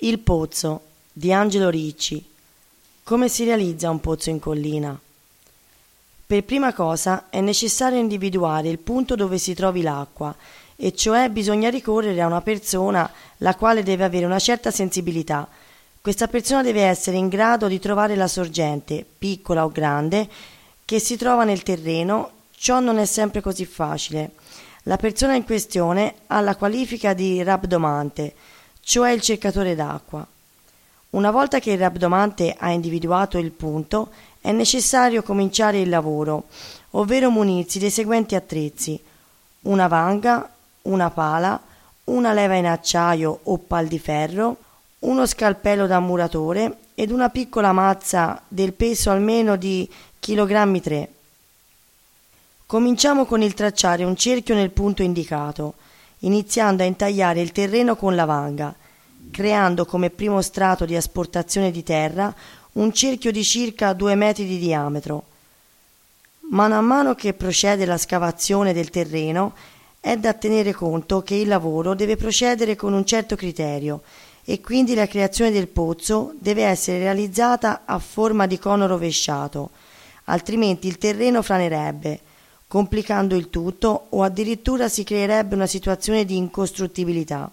Il pozzo di Angelo Ricci. Come si realizza un pozzo in collina? Per prima cosa è necessario individuare il punto dove si trovi l'acqua, e cioè bisogna ricorrere a una persona la quale deve avere una certa sensibilità. Questa persona deve essere in grado di trovare la sorgente, piccola o grande, che si trova nel terreno. Ciò non è sempre così facile. La persona in questione ha la qualifica di rabdomante, cioè il cercatore d'acqua. Una volta che il rabdomante ha individuato il punto, è necessario cominciare il lavoro, ovvero munirsi dei seguenti attrezzi: una vanga, una pala, una leva in acciaio o pal di ferro, uno scalpello da muratore ed una piccola mazza del peso almeno di 3 kg. Cominciamo con il tracciare un cerchio nel punto indicato, iniziando a intagliare il terreno con la vanga, creando come primo strato di asportazione di terra un cerchio di circa 2 metri di diametro. Mano a mano che procede la scavazione del terreno, è da tenere conto che il lavoro deve procedere con un certo criterio e quindi la creazione del pozzo deve essere realizzata a forma di cono rovesciato, altrimenti il terreno franerebbe, complicando il tutto, o addirittura si creerebbe una situazione di incostruttibilità.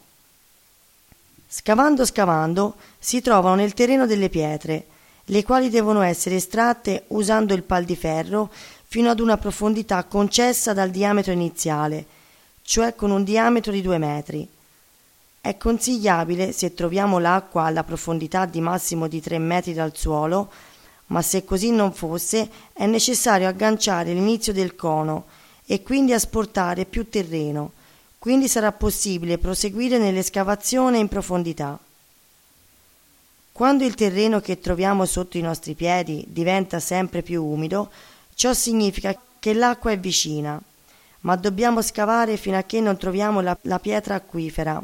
Scavando si trovano nel terreno delle pietre, le quali devono essere estratte usando il pal di ferro fino ad una profondità concessa dal diametro iniziale, cioè con un diametro di 2 metri. È consigliabile, se troviamo l'acqua alla profondità di massimo di 3 metri dal suolo, ma se così non fosse è necessario agganciare l'inizio del cono e quindi asportare più terreno, quindi sarà possibile proseguire nell'escavazione in profondità. Quando il terreno che troviamo sotto i nostri piedi diventa sempre più umido, ciò significa che l'acqua è vicina, ma dobbiamo scavare fino a che non troviamo la pietra acquifera,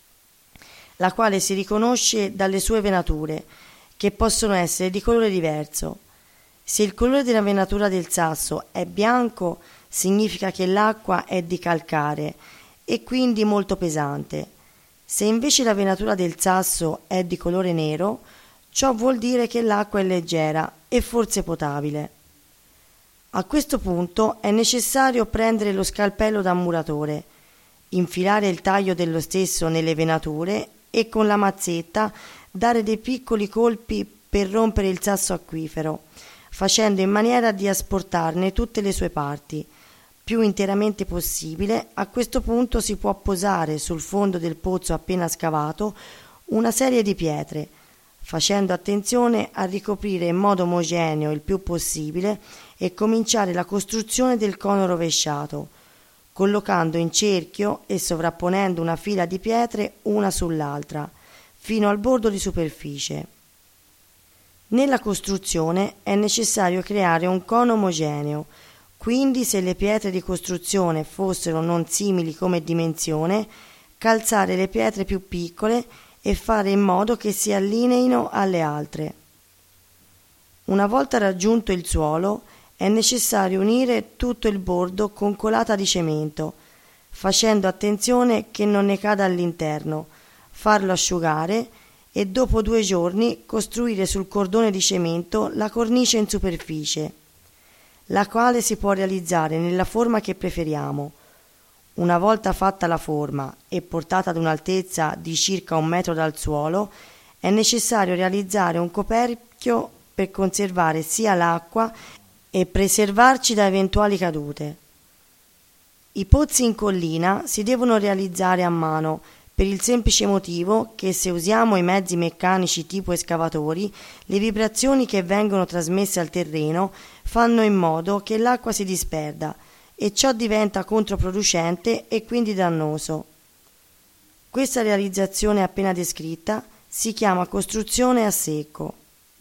la quale si riconosce dalle sue venature, che possono essere di colore diverso. Se il colore della venatura del sasso è bianco, significa che l'acqua è di calcare e quindi molto pesante. Se invece la venatura del sasso è di colore nero, ciò vuol dire che l'acqua è leggera e forse potabile. A questo punto è necessario prendere lo scalpello da muratore, infilare il taglio dello stesso nelle venature e con la mazzetta dare dei piccoli colpi per rompere il sasso acquifero, facendo in maniera di asportarne tutte le sue parti, più interamente possibile. A questo punto si può posare sul fondo del pozzo appena scavato una serie di pietre, facendo attenzione a ricoprire in modo omogeneo il più possibile e cominciare la costruzione del cono rovesciato, collocando in cerchio e sovrapponendo una fila di pietre una sull'altra, fino al bordo di superficie. Nella costruzione è necessario creare un cono omogeneo, quindi se le pietre di costruzione fossero non simili come dimensione, calzare le pietre più piccole e fare in modo che si allineino alle altre. Una volta raggiunto il suolo, è necessario unire tutto il bordo con colata di cemento, facendo attenzione che non ne cada all'interno, farlo asciugare e dopo 2 giorni costruire sul cordone di cemento la cornice in superficie, la quale si può realizzare nella forma che preferiamo. Una volta fatta la forma e portata ad un'altezza di circa 1 metro dal suolo, è necessario realizzare un coperchio per conservare sia l'acqua e preservarci da eventuali cadute. I pozzi in collina si devono realizzare a mano, per il semplice motivo che se usiamo i mezzi meccanici tipo escavatori, le vibrazioni che vengono trasmesse al terreno fanno in modo che l'acqua si disperda e ciò diventa controproducente e quindi dannoso. Questa realizzazione appena descritta si chiama costruzione a secco.